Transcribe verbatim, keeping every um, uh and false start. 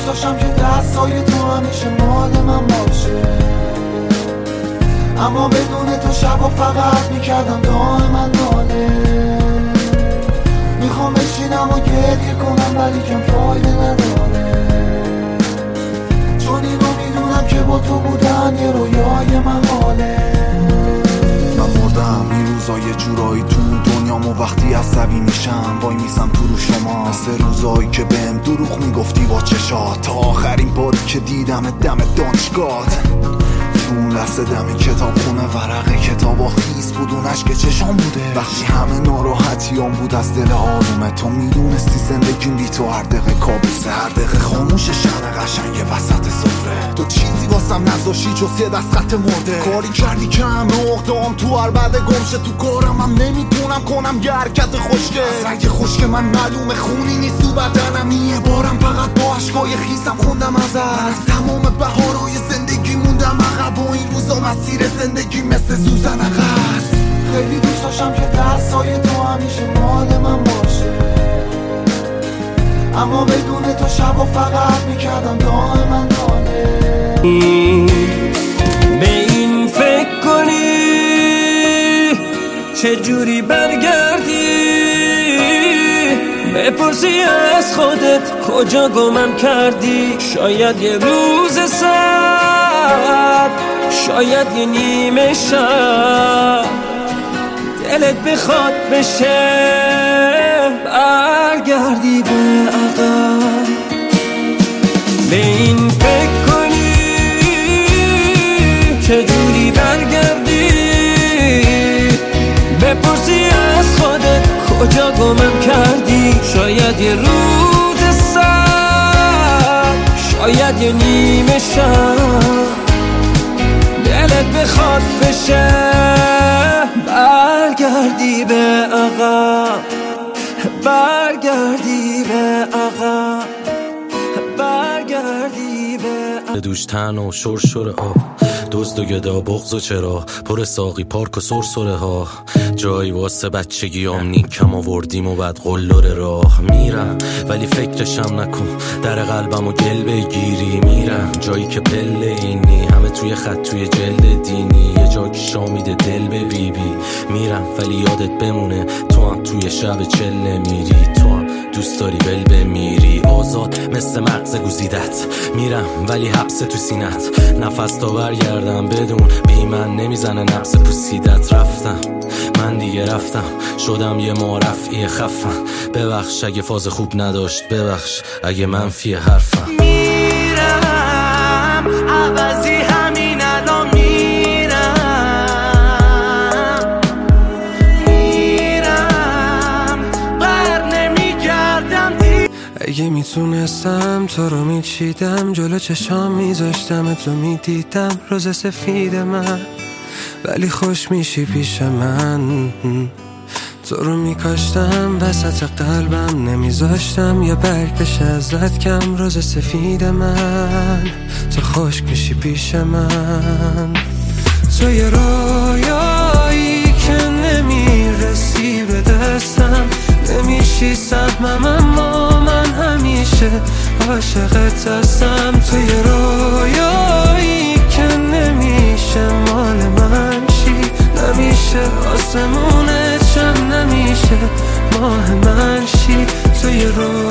داشتم که دستای تو همیشه مال من باشه، اما بدون تو شبا فقط میکردم دائما ناله. میخوام بشینم و گریه کنم ولی کم فایده نداره، چون اینو میدونم که با تو بودن یه رویای محاله. من مردم این روزا یه جورایی تو دنیامو، وقتی عصبی میشم وای میسم تو رو شما، مثل روزایی که بهم دروغ میگفتی با چشات، تا آخرین باری که دیدم دم دانشگاهت. اون لحظه دم کتاب خونه ورقه کتاب خیس بود، اون عشق چشام بوده وقتی همه ناراحتیام بود از دل آرومه. تو میدونستی زندگیم بی تو هر دقیقه کابوسه، هر دقیقه خاموش شن قشنگ وسط سفره. تو چیزی واسم نذاشتی جز یه دست خط مرده، کاری کردی که همه اقدام تو هر بعد گمشه. تو کارم هم نمیتونم کنم یه حرکت خوشگه، از رنگ خشک من معلومه خونی نیست تو بدنم. یه بارم فقط با عشقای خیسم خوندم ازت، من از تمام بهارهای زندگی موندم عقب و این روزا مسیر زندگی مثل سوزن عقص. خیلی دوست داشتم که دستای تو همیشه مال من باشه، اما بدون تو شبا فقط میکردم دائما ناله. به این فکر کنی چجوری برگردی، بپرسی از خودت کجا گمم کردی. شاید یه روز سرد، شاید یه نیمه شب دلت بخواد بشه برگردی به عقب. به این فکر کنی چجوری برگردی، بپرسی از خودت کجا گمم کردی. شاید یه روز سرد، شاید یه نیمه شب دلت بخواد بشه برگردی به عقب، برگردی به عقب، برگردی به عقب. دوش تن و شرشره ها، دزد و گدا بغض و چرا، پر ساقی پارک و سرسره ها. جایی واسه بچگیام نیکم آوردیم و بعد قلدر راه میرم، ولی فکرشم نکن در قلبم و گل بگیری. میرم جایی که پله اینی، همه توی خط توی جلد دینی، یه جا که شامیده دل به بی بی. میرم ولی یادت بمونه تو هم توی شب چله میری، تو هم دوست داری ول بمیری. آزاد مثل مغز گزیدت میرم ولی حبس تو سینت، نفس تا برگردم بدون بی من نمیزنه نفس پوسیدت. رفتم من دیگه رفتم، شدم یه معرفی خفم. ببخش اگه فاز خوب نداشت، ببخش اگه منفی حرفم. میرم عوضی همین الان میرم، میرم بر نمیگردم. اگه میتونستم تو رو میچیدم، جلو چشام میذاشتم تو میدیدم روز سفید من، ولی خوش میشی پیش من. تو رو میکاشتم وسط قلبم، نمیذاشتم یه برگ بشه ازت کم. روز سفید من تو خشک میشی پیش من. تو یه رویایی که نمیرسی به دستم، نمیشی سهمم اما من همیشه عاشقت هستم. تو یه رویایی که نمیشه مال من شی، نمیشه آسمونت شم، نمیشه ماه من شی. تو یه رویایی